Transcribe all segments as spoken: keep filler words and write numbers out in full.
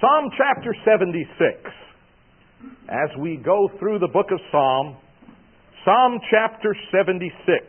Psalm chapter seventy-six. As we go through the book of Psalm, Psalm chapter seventy-six.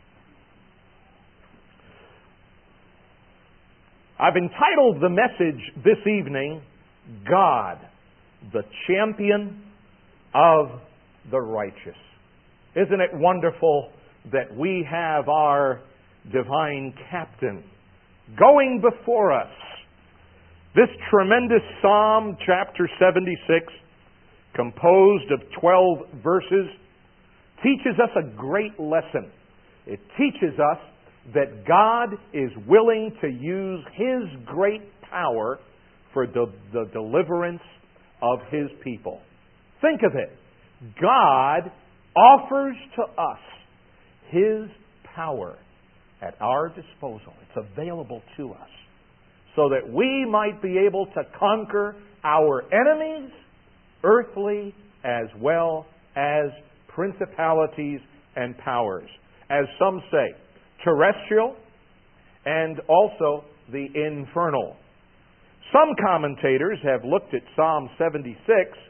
I've entitled the message this evening, God, the Champion of the Righteous. Isn't it wonderful that we have our divine captain going before us? This tremendous Psalm, chapter seventy-six, composed of twelve verses, teaches us a great lesson. It teaches us that God is willing to use His great power for the, the deliverance of His people. Think of it. God offers to us His power at our disposal. It's available to us so that we might be able to conquer our enemies, earthly as well as principalities and powers. As some say, terrestrial and also the infernal. Some commentators have looked at Psalm seventy-six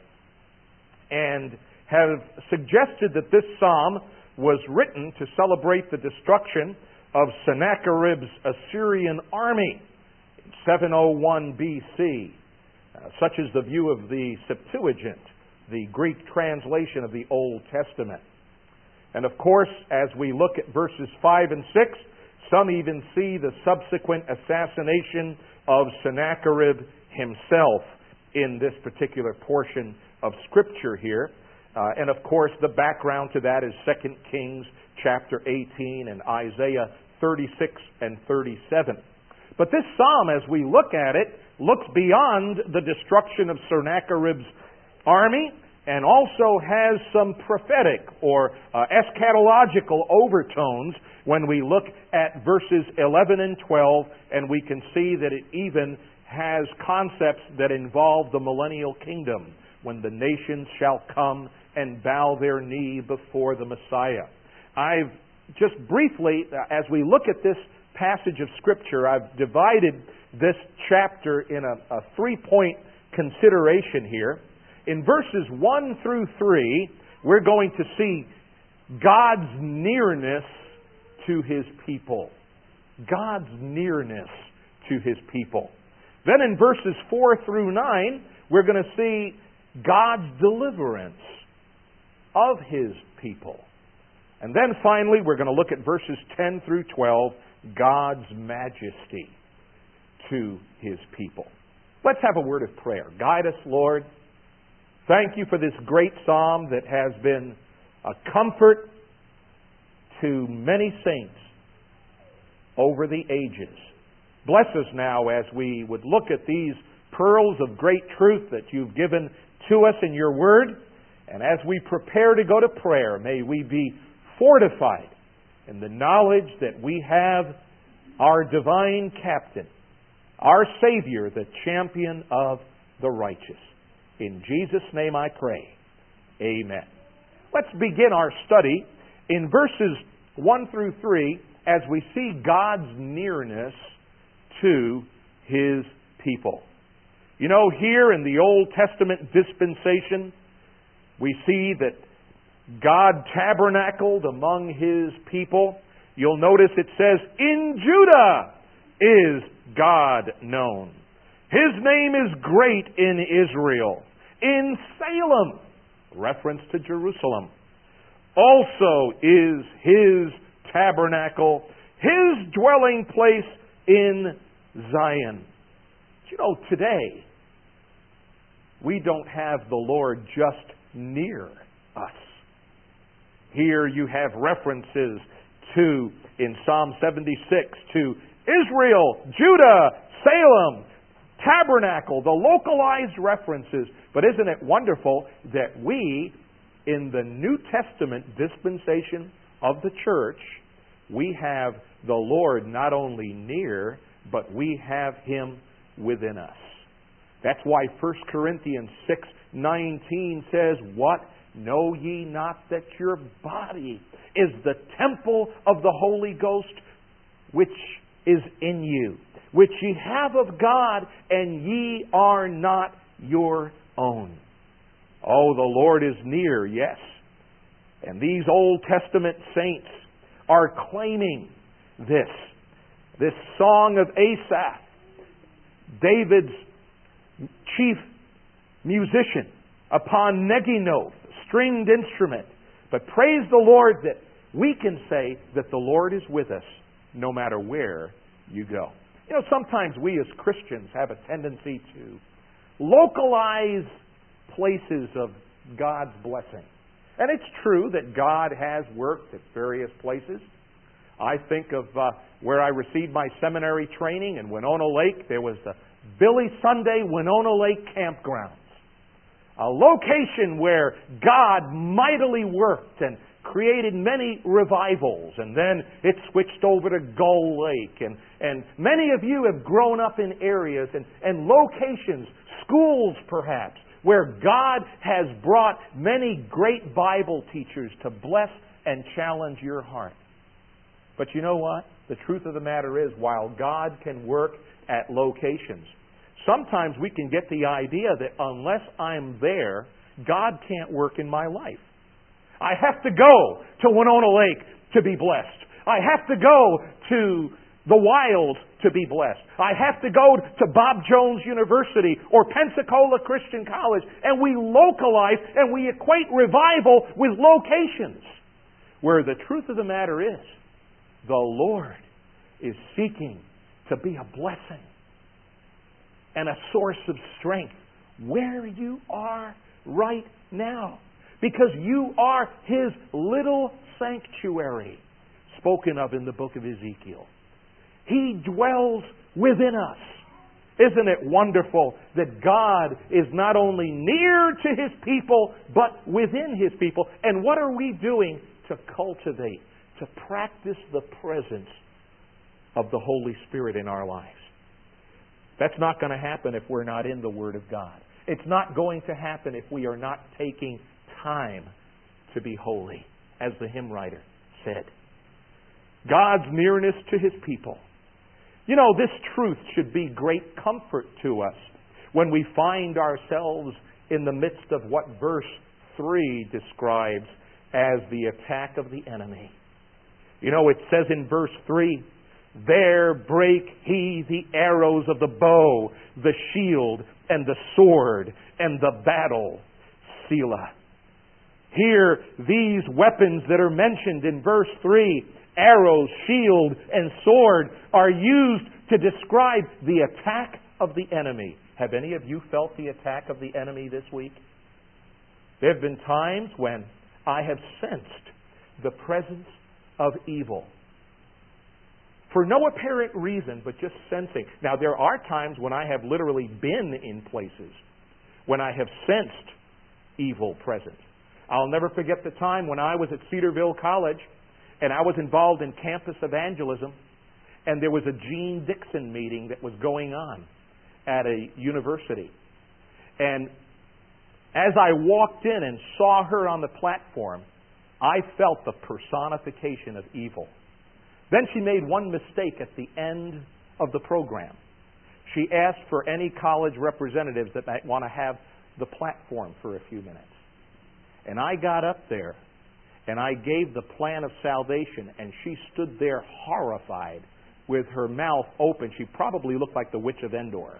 and have suggested that this psalm was written to celebrate the destruction of Sennacherib's Assyrian army in seven oh one B C. Uh, such is the view of the Septuagint, the Greek translation of the Old Testament. And of course, as we look at verses five and six, some even see the subsequent assassination of Sennacherib himself in this particular portion of Scripture here. Uh, and of course, the background to that is Second Kings chapter eighteen and Isaiah thirty-six and thirty-seven. But this psalm, as we look at it, looks beyond the destruction of Sennacherib's army and also has some prophetic or uh, eschatological overtones when we look at verses eleven and twelve, and we can see that it even has concepts that involve the millennial kingdom, when the nations shall come and bow their knee before the Messiah. I've just briefly, as we look at this passage of Scripture, I've divided this chapter in a, a three-point consideration here. In verses one through three, we're going to see God's nearness to His people. God's nearness to His people. Then in verses four through nine, we're going to see God's deliverance of His people. And then finally, we're going to look at verses ten through twelve, God's majesty to His people. Let's have a word of prayer. Guide us, Lord. Thank You for this great psalm that has been a comfort to many saints over the ages. Bless us now as we would look at these pearls of great truth that You've given to us in Your Word. And as we prepare to go to prayer, may we be fortified in the knowledge that we have our divine captain, our Savior, the champion of the righteous. In Jesus' name I pray. Amen. Let's begin our study in verses one through three as we see God's nearness to His people. You know, here in the Old Testament dispensation, we see that God tabernacled among His people. You'll notice it says, in Judah is God known. His name is great in Israel. In Salem, reference to Jerusalem, also is His tabernacle, His dwelling place in Zion. You know, today, we don't have the Lord just near us. Here you have references to, in Psalm seventy-six, to Israel, Judah, Salem, tabernacle, the localized references. But isn't it wonderful that we, in the New Testament dispensation of the church, we have the Lord not only near, but we have Him within us. That's why First Corinthians six nineteen says, what? Know ye not that your body is the temple of the Holy Ghost which is in you, which ye have of God, and ye are not your own. Oh, the Lord is near, yes. And these Old Testament saints are claiming this. This song of Asaph, David's chief musician, upon Neginoth, stringed instrument. But praise the Lord that we can say that the Lord is with us no matter where you go. You know, sometimes we as Christians have a tendency to localize places of God's blessing. And it's true that God has worked at various places. I think of uh, where I received my seminary training in Winona Lake. There was the Billy Sunday Winona Lake Campgrounds, a location where God mightily worked and created many revivals. And then it switched over to Gull Lake. And, and many of you have grown up in areas and, and locations, schools perhaps, where God has brought many great Bible teachers to bless and challenge your heart. But you know what? The truth of the matter is, while God can work at locations, sometimes we can get the idea that unless I'm there, God can't work in my life. I have to go to Winona Lake to be blessed. I have to go to the Wilds to be blessed. I have to go to Bob Jones University or Pensacola Christian College, and we localize and we equate revival with locations. Where the truth of the matter is, the Lord is seeking to be a blessing and a source of strength where you are right now. Because you are His little sanctuary, spoken of in the book of Ezekiel. He dwells within us. Isn't it wonderful that God is not only near to His people, but within His people? And what are we doing to cultivate, to practice the presence of the Holy Spirit in our lives? That's not going to happen if we're not in the Word of God. It's not going to happen if we are not taking time to be holy, as the hymn writer said. God's nearness to His people. You know, this truth should be great comfort to us when we find ourselves in the midst of what verse three describes as the attack of the enemy. You know, it says in verse three, there brake he the arrows of the bow, the shield, and the sword, and the battle, Selah. Here, these weapons that are mentioned in verse three, arrows, shield, and sword, are used to describe the attack of the enemy. Have any of you felt the attack of the enemy this week? There have been times when I have sensed the presence of evil. For no apparent reason, but just sensing. Now, there are times when I have literally been in places when I have sensed evil present. I'll never forget the time when I was at Cedarville College and I was involved in campus evangelism, and there was a Jean Dixon meeting that was going on at a university. And as I walked in and saw her on the platform, I felt the personification of evil. Then she made one mistake at the end of the program. She asked for any college representatives that might want to have the platform for a few minutes. And I got up there and I gave the plan of salvation, and she stood there horrified with her mouth open. She probably looked like the Witch of Endor.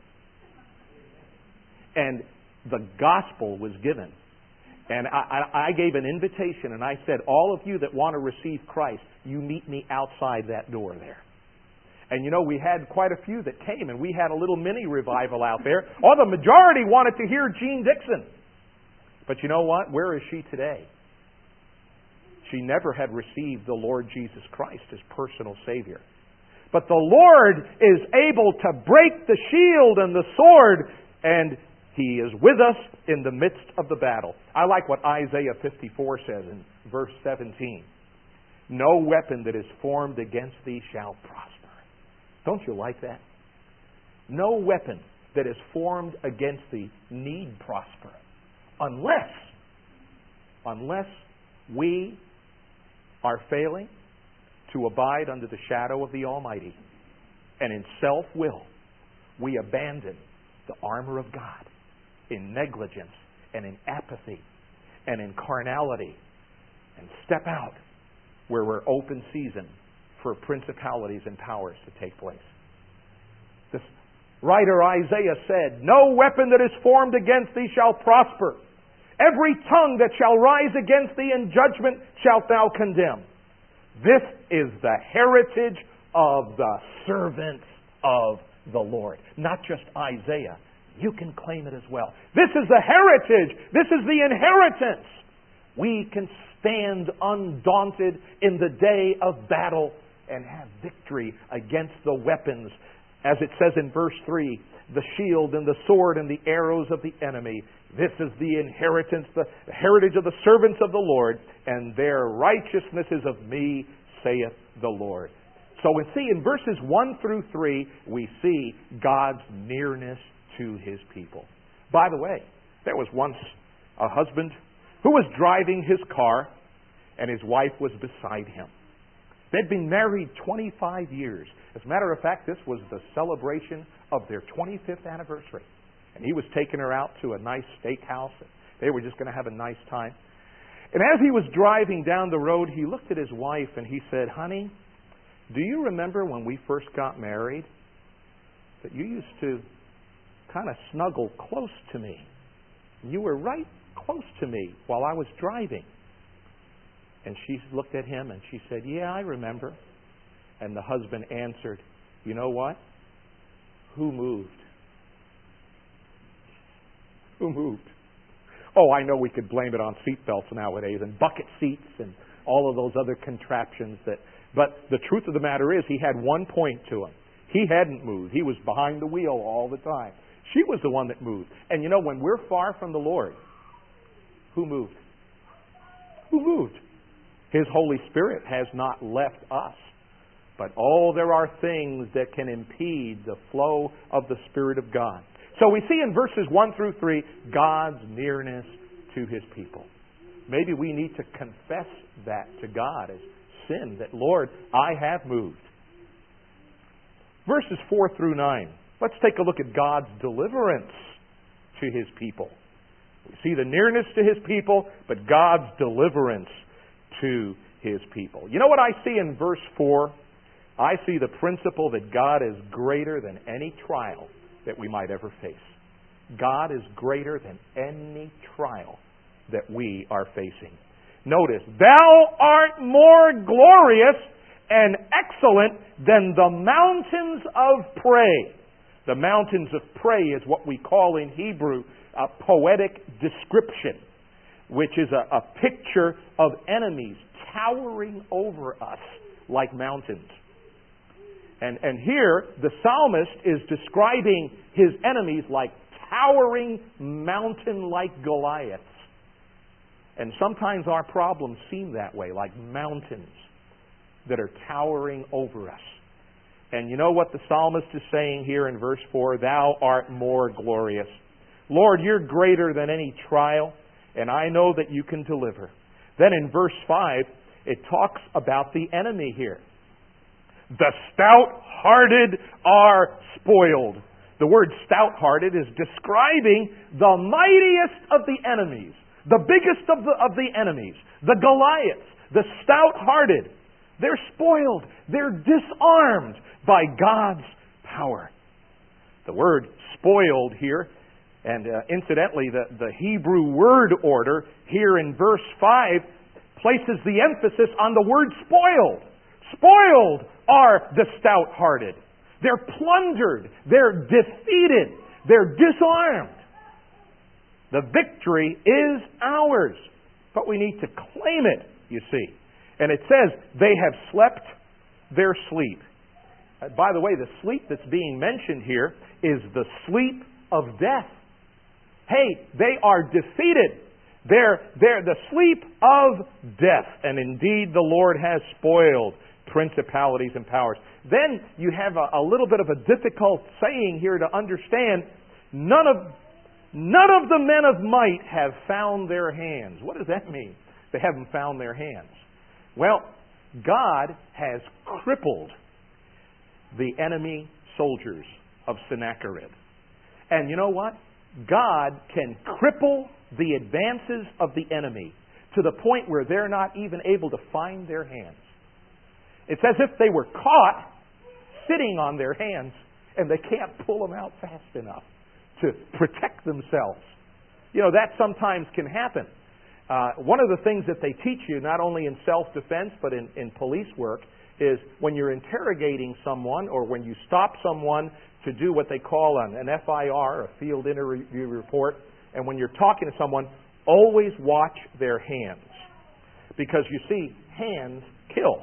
And the gospel was given. And I, I, I gave an invitation, and I said, all of you that want to receive Christ, you meet me outside that door there. And you know, we had quite a few that came, and we had a little mini revival out there. Or the majority wanted to hear Jean Dixon. But you know what? Where is she today? She never had received the Lord Jesus Christ as personal Savior. But the Lord is able to break the shield and the sword, and He is with us in the midst of the battle. I like what Isaiah fifty-four says in verse seventeen. No weapon that is formed against thee shall prosper. Don't you like that? No weapon that is formed against thee need prosper. Unless, unless we are failing to abide under the shadow of the Almighty. and in self-will, we abandon the armor of God in negligence and in apathy and in carnality and step out where we're open season for principalities and powers to take place. This writer Isaiah said, "No weapon that is formed against thee shall prosper. Every tongue that shall rise against thee in judgment shalt thou condemn." This is the heritage of the servants of the Lord. Not just Isaiah. You can claim it as well. This is the heritage. This is the inheritance. We can stand undaunted in the day of battle and have victory against the weapons. As it says in verse three, the shield and the sword and the arrows of the enemy. This is the inheritance, the heritage of the servants of the Lord, and their righteousness is of me, saith the Lord. So we see in verses one through three, we see God's nearness to His people. By the way, there was once a husband who was driving his car, and his wife was beside him. They'd been married twenty-five years. As a matter of fact, this was the celebration of their twenty-fifth anniversary. And he was taking her out to a nice steakhouse. They were just going to have a nice time. And as he was driving down the road, he looked at his wife and he said, "Honey, do you remember when we first got married that you used to kind of snuggle close to me? You were right close to me while I was driving." And she looked at him and she said, "Yeah, I remember." And the husband answered, "You know what? Who moved? Who moved?" Oh, I know we could blame it on seatbelts nowadays and bucket seats and all of those other contraptions that, but the truth of the matter is he had one point to him. He hadn't moved. He was behind the wheel all the time. She was the one that moved. And you know, when we're far from the Lord, who moved? Who moved? His Holy Spirit has not left us. But oh, there are things that can impede the flow of the Spirit of God. So we see in verses one through three, God's nearness to His people. Maybe we need to confess that to God as sin, that, Lord, I have moved. Verses four through nine. Let's take a look at God's deliverance to His people. We see the nearness to His people, but God's deliverance to His people. You know what I see in verse four? I see the principle that God is greater than any trial that we might ever face. God is greater than any trial that we are facing. Notice, "Thou art more glorious and excellent than the mountains of prey." The mountains of prey is what we call in Hebrew a poetic description, which is a, a picture of enemies towering over us like mountains. And, and here, the psalmist is describing his enemies like towering mountain-like Goliaths. And sometimes our problems seem that way, like mountains that are towering over us. And you know what the psalmist is saying here in verse four? "Thou art more glorious." Lord, you're greater than any trial, and I know that you can deliver. Then in verse five, it talks about the enemy here. "The stout-hearted are spoiled." The word stout-hearted is describing the mightiest of the enemies, the biggest of the, of the enemies, the Goliaths, the stout-hearted. They're spoiled. They're disarmed by God's power. The word spoiled here, and uh, incidentally, the, the Hebrew word order here in verse five places the emphasis on the word spoiled. Spoiled are the stout-hearted. They're plundered. They're defeated. They're disarmed. The victory is ours. But we need to claim it, you see. And it says, "They have slept their sleep." Uh, by the way, the sleep that's being mentioned here is the sleep of death. Hey, they are defeated. They're, they're the sleep of death. And indeed, the Lord has spoiled principalities and powers. Then you have a, a little bit of a difficult saying here to understand. None of, none of the men of might have found their hands. What does that mean? They haven't found their hands. Well, God has crippled the enemy soldiers of Sennacherib. And you know what? God can cripple the advances of the enemy to the point where they're not even able to find their hands. It's as if they were caught sitting on their hands and they can't pull them out fast enough to protect themselves. You know, that sometimes can happen. Uh, one of the things that they teach you, not only in self-defense but in, in police work, is when you're interrogating someone or when you stop someone to do what they call an, an F I R, a field interview report, and when you're talking to someone, always watch their hands. Because you see, hands kill.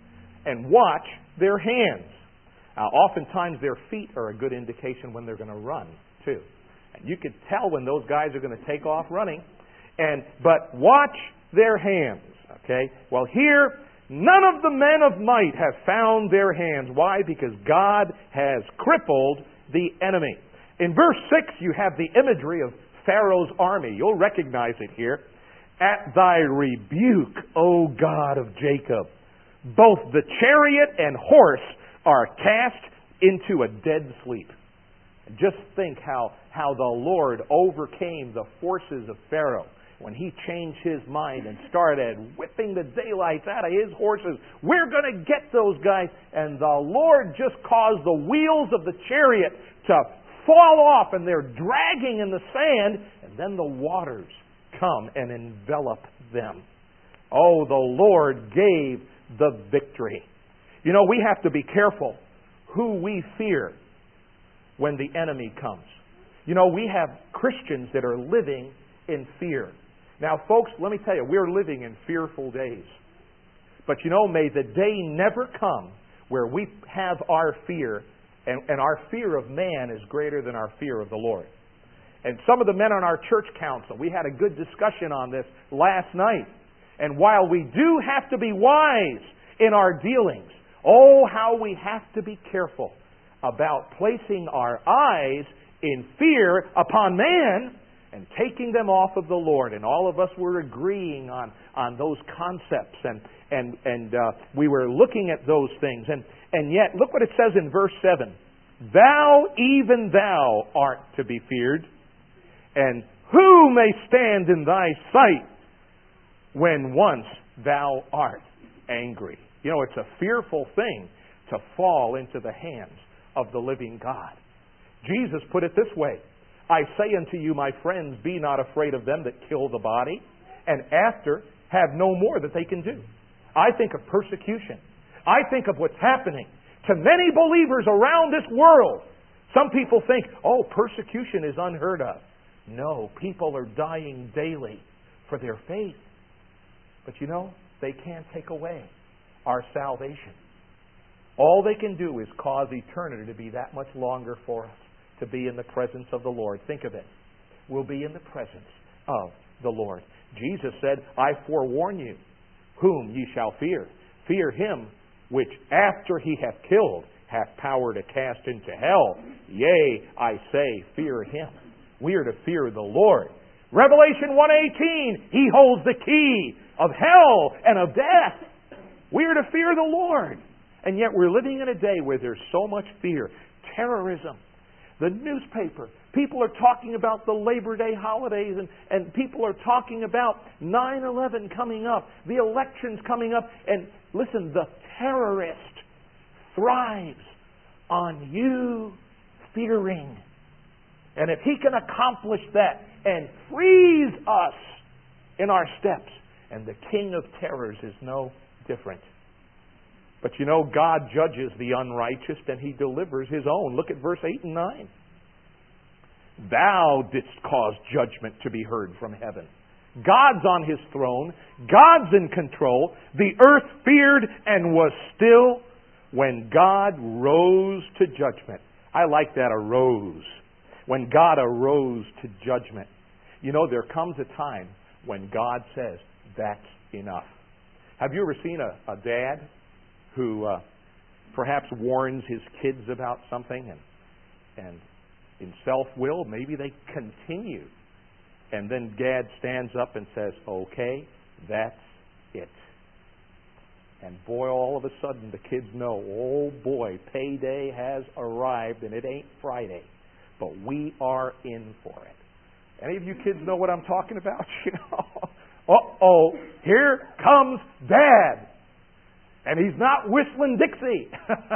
And watch their hands. Uh, oftentimes their feet are a good indication when they're going to run, too. And you can tell when those guys are going to take off running. And but watch their hands. Okay? Well, here, none of the men of might have found their hands. Why? Because God has crippled the enemy. In verse six, you have the imagery of Pharaoh's army. You'll recognize it here. At thy rebuke, O God of Jacob, both the chariot and horse are cast into a dead sleep. Just think how, how the Lord overcame the forces of Pharaoh when he changed his mind and started whipping the daylights out of his horses. We're going to get those guys. And the Lord just caused the wheels of the chariot to fall off, and they're dragging in the sand, and then the waters come and envelop them. Oh, the Lord gave the victory. You know, we have to be careful who we fear when the enemy comes. You know, we have Christians that are living in fear. Now, folks, let me tell you, we're living in fearful days. But you know, may the day never come where we have our fear, and, and our fear of man is greater than our fear of the Lord. And some of the men on our church council, we had a good discussion on this last night. And while we do have to be wise in our dealings, oh, how we have to be careful about placing our eyes in fear upon man and taking them off of the Lord. And all of us were agreeing on, on those concepts, and and and uh, we were looking at those things. And, and yet, look what it says in verse seven. Thou, even thou, art to be feared, and who may stand in thy sight when once thou art angry? You know, it's a fearful thing to fall into the hands of the living God. Jesus put it this way. I say unto you, my friends, be not afraid of them that kill the body, and after have no more that they can do. I think of persecution. I think of what's happening to many believers around this world. Some people think, oh, persecution is unheard of. No, people are dying daily for their faith. But you know, they can't take away our salvation. All they can do is cause eternity to be that much longer for us, to be in the presence of the Lord. Think of it. We'll be in the presence of the Lord. Jesus said, I forewarn you, whom ye shall fear. Fear him which after he hath killed hath power to cast into hell. Yea, I say, fear him. We are to fear the Lord. Revelation one eighteen, he holds the key of hell and of death. We are to fear the Lord. And yet we're living in a day where there's so much fear. Terrorism. The newspaper. People are talking about the Labor Day holidays, and, and people are talking about nine eleven coming up, the elections coming up. And listen, the terrorist thrives on you fearing. And if he can accomplish that and freeze us in our steps, and the king of terrors is no different. But you know, God judges the unrighteous and he delivers his own. Look at verse eight and nine. Thou didst cause judgment to be heard from heaven. God's on his throne. God's in control. The earth feared and was still when God rose to judgment. I like that, arose. When God arose to judgment. You know, there comes a time when God says, that's enough. Have you ever seen a, a dad who uh, perhaps warns his kids about something, and, and in self-will, maybe they continue. And then dad stands up and says, okay, that's it. And boy, all of a sudden the kids know, oh boy, payday has arrived and it ain't Friday. But we are in for it. Any of you kids know what I'm talking about? You know, uh-oh, here comes Dad. And he's not whistling Dixie.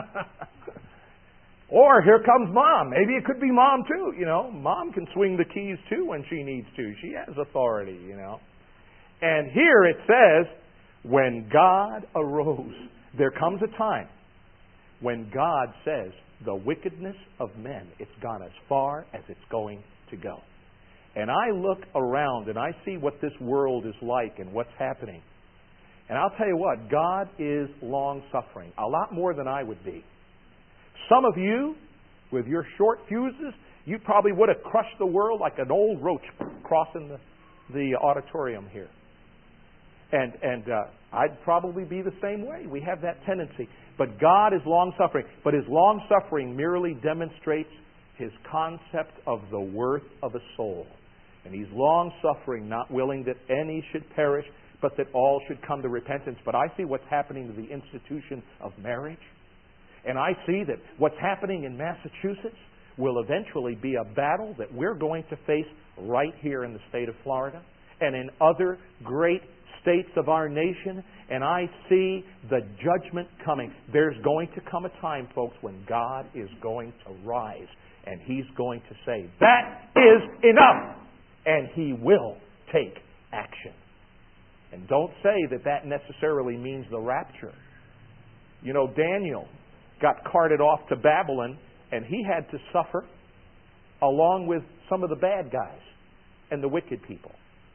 Or here comes Mom. Maybe it could be Mom too. You know, Mom can swing the keys too when she needs to. She has authority, you know. And here it says, when God arose, there comes a time when God says, the wickedness of men, it's gone as far as it's going to go. And I look around and I see what this world is like and what's happening. And I'll tell you what, God is long-suffering, a lot more than I would be. Some of you, with your short fuses, you probably would have crushed the world like an old roach crossing the, the auditorium here. And, and uh, I'd probably be the same way. We have that tendency. But God is long-suffering. But His long-suffering merely demonstrates His concept of the worth of a soul. And He's long-suffering, not willing that any should perish, but that all should come to repentance. But I see what's happening to the institution of marriage. And I see that what's happening in Massachusetts will eventually be a battle that we're going to face right here in the state of Florida and in other great states of our nation. And I see the judgment coming. There's going to come a time, folks, when God is going to rise and He's going to say, that is enough! And He will take action. And don't say that that necessarily means the rapture. You know, Daniel got carted off to Babylon, and he had to suffer along with some of the bad guys and the wicked people.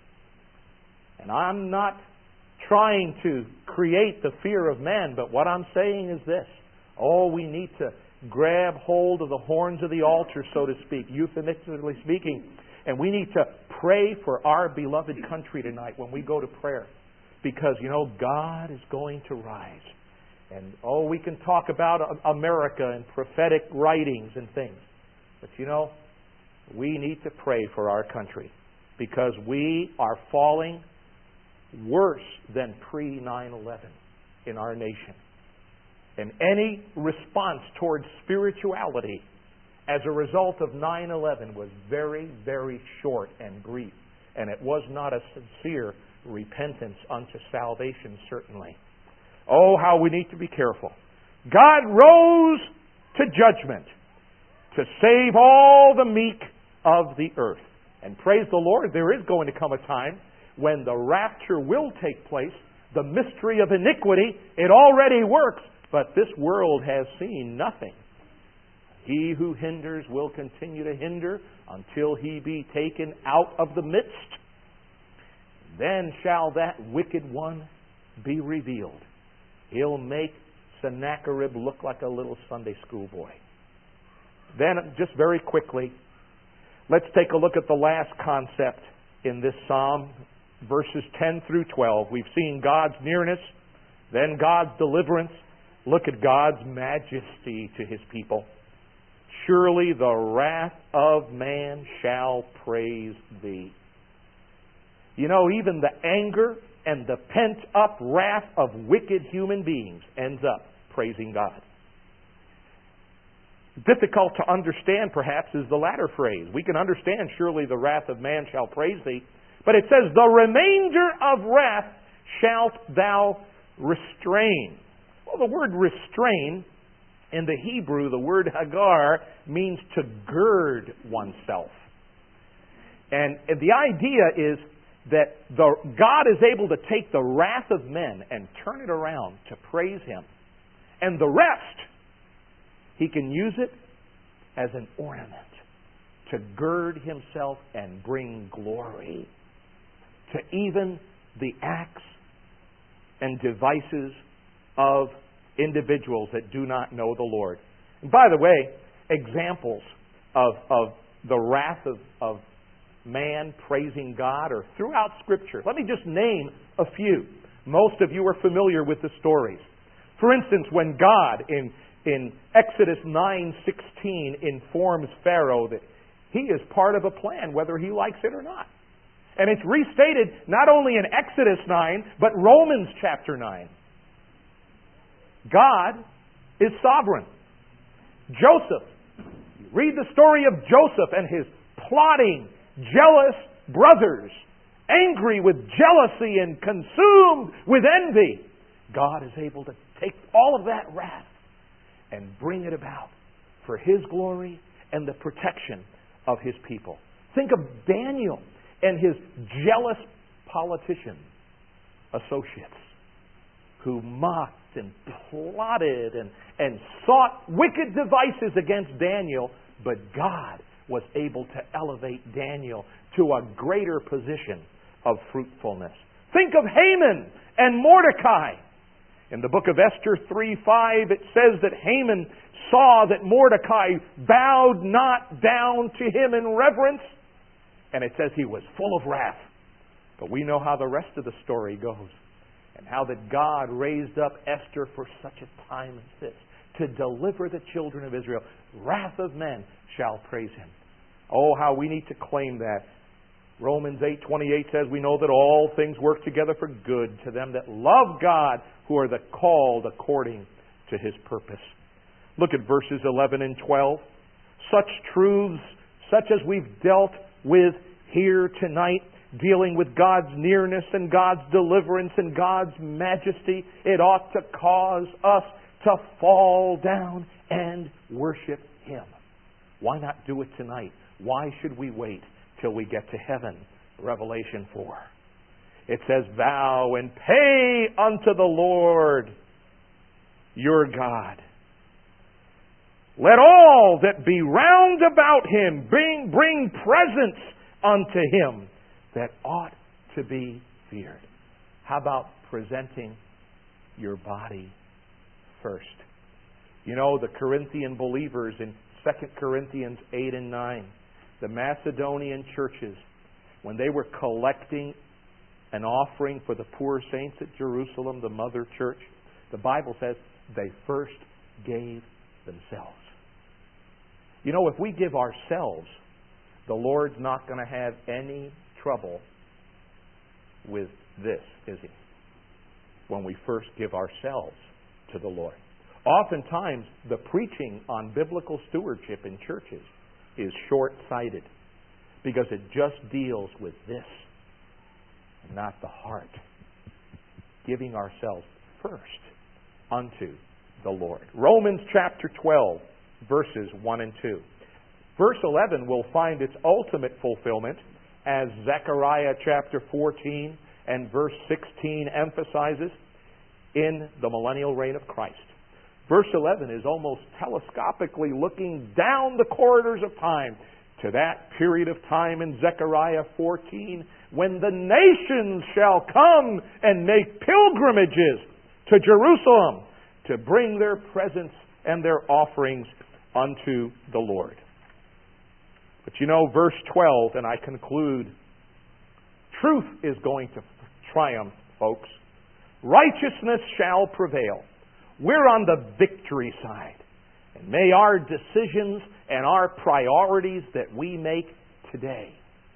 And I'm not trying to create the fear of man, but what I'm saying is this. Oh, we need to grab hold of the horns of the altar, so to speak, euphemistically speaking, and we need to pray for our beloved country tonight when we go to prayer. Because, you know, God is going to rise. And, oh, we can talk about America and prophetic writings and things. But, you know, we need to pray for our country because we are falling worse than pre nine eleven in our nation. And any response towards spirituality as a result of nine eleven was very, very short and brief. And it was not a sincere repentance unto salvation, certainly. Oh, how we need to be careful. God rose to judgment to save all the meek of the earth. And praise the Lord, there is going to come a time when the rapture will take place. The mystery of iniquity, it already works, but this world has seen nothing. He who hinders will continue to hinder until he be taken out of the midst. Then shall that wicked one be revealed. He'll make Sennacherib look like a little Sunday school boy. Then, just very quickly, let's take a look at the last concept in this psalm, verses ten through twelve. We've seen God's nearness, then God's deliverance. Look at God's majesty to His people. Surely the wrath of man shall praise Thee. You know, even the anger and the pent-up wrath of wicked human beings ends up praising God. Difficult to understand, perhaps, is the latter phrase. We can understand, surely the wrath of man shall praise Thee. But it says, the remainder of wrath shalt Thou restrain. Well, the word restrain, in the Hebrew, the word hagar, means to gird oneself. And the idea is that the, God is able to take the wrath of men and turn it around to praise Him. And the rest, He can use it as an ornament to gird Himself and bring glory to even the acts and devices of individuals that do not know the Lord. And by the way, examples of, of the wrath of, of man praising God are throughout Scripture. Let me just name a few. Most of you are familiar with the stories. For instance, when God in, in Exodus nine sixteen informs Pharaoh that he is part of a plan, whether he likes it or not. And it's restated not only in Exodus nine, but Romans chapter nine. God is sovereign. Joseph, you read the story of Joseph and his plotting, jealous brothers, angry with jealousy and consumed with envy. God is able to take all of that wrath and bring it about for His glory and the protection of His people. Think of Daniel and his jealous politician associates who mocked and plotted and, and sought wicked devices against Daniel, but God was able to elevate Daniel to a greater position of fruitfulness. Think of Haman and Mordecai. In the book of Esther three five, it says that Haman saw that Mordecai bowed not down to him in reverence, and it says he was full of wrath. But we know how the rest of the story goes, and how that God raised up Esther for such a time as this, to deliver the children of Israel. Wrath of men shall praise Him. Oh, how we need to claim that. Romans eight twenty-eight says, we know that all things work together for good to them that love God, who are the called according to His purpose. Look at verses eleven and twelve. Such truths, such as we've dealt with here tonight, dealing with God's nearness and God's deliverance and God's majesty, it ought to cause us to fall down and worship Him. Why not do it tonight? Why should we wait till we get to heaven? Revelation four. It says, vow and pay unto the Lord your God. Let all that be round about Him bring, bring presents unto Him that ought to be feared. How about presenting your body first? You know, the Corinthian believers in Second Corinthians eight and nine, the Macedonian churches, when they were collecting an offering for the poor saints at Jerusalem, the mother church, the Bible says they first gave themselves. You know, if we give ourselves, the Lord's not going to have any trouble with this, is He? When we first give ourselves to the Lord. Oftentimes, the preaching on biblical stewardship in churches is short-sighted because it just deals with this and not the heart. Giving ourselves first unto the Lord. Romans chapter twelve, verses one and two. Verse eleven will find its ultimate fulfillment as Zechariah chapter fourteen and verse sixteen emphasizes in the millennial reign of Christ. Verse eleven is almost telescopically looking down the corridors of time to that period of time in Zechariah fourteen when the nations shall come and make pilgrimages to Jerusalem to bring their presents and their offerings unto the Lord. But you know, verse twelve, and I conclude, truth is going to triumph, folks. Righteousness shall prevail. We're on the victory side. And may our decisions and our priorities that we make today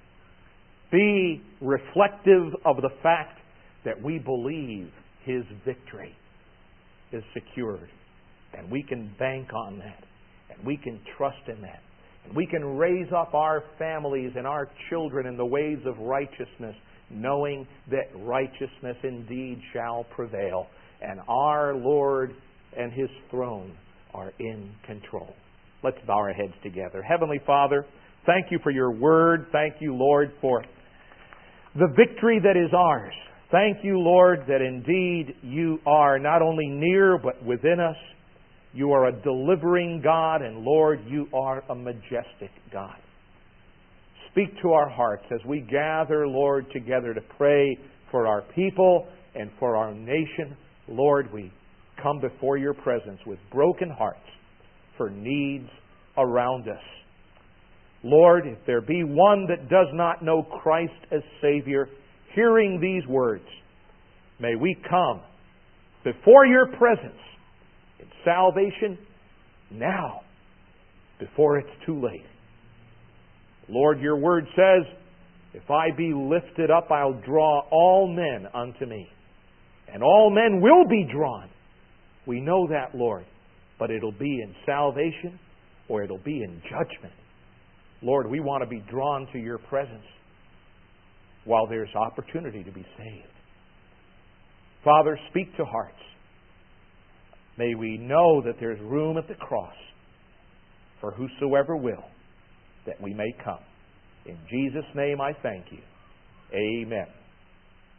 be reflective of the fact that we believe His victory is secured. And we can bank on that. And we can trust in that. And we can raise up our families and our children in the ways of righteousness, knowing that righteousness indeed shall prevail. And our Lord and His throne are in control. Let's bow our heads together. Heavenly Father, thank You for Your word. Thank You, Lord, for the victory that is ours. Thank You, Lord, that indeed You are not only near but within us. You are a delivering God, and Lord, You are a majestic God. Speak to our hearts as we gather, Lord, together to pray for our people and for our nation. Lord, we come before Your presence with broken hearts for needs around us. Lord, if there be one that does not know Christ as Savior, hearing these words, may we come before Your presence in salvation now, before it's too late. Lord, Your word says, if I be lifted up, I'll draw all men unto me. And all men will be drawn We know that, Lord. But it'll be in salvation or it'll be in judgment. Lord, we want to be drawn to your presence while there's opportunity to be saved. Father, speak to hearts. May we know that there's room at the cross for whosoever will, that we may come. In Jesus' name I thank you. Amen.